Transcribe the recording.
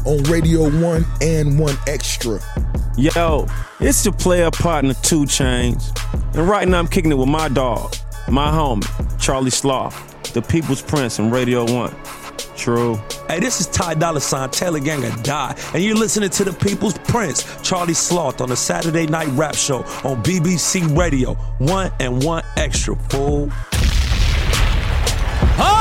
on Radio 1 and 1 Extra. Yo, it's your player partner 2 Chainz. And right now I'm kicking it with my dog, my homie, Charlie Sloth, the People's Prince on Radio 1. True. Hey, this is Ty Dolla $ign, Taylor Gang or Die, and you're listening to the People's Prince, Charlie Sloth, on the Saturday Night Rap Show on BBC Radio 1 and 1 Extra, fool. Oh!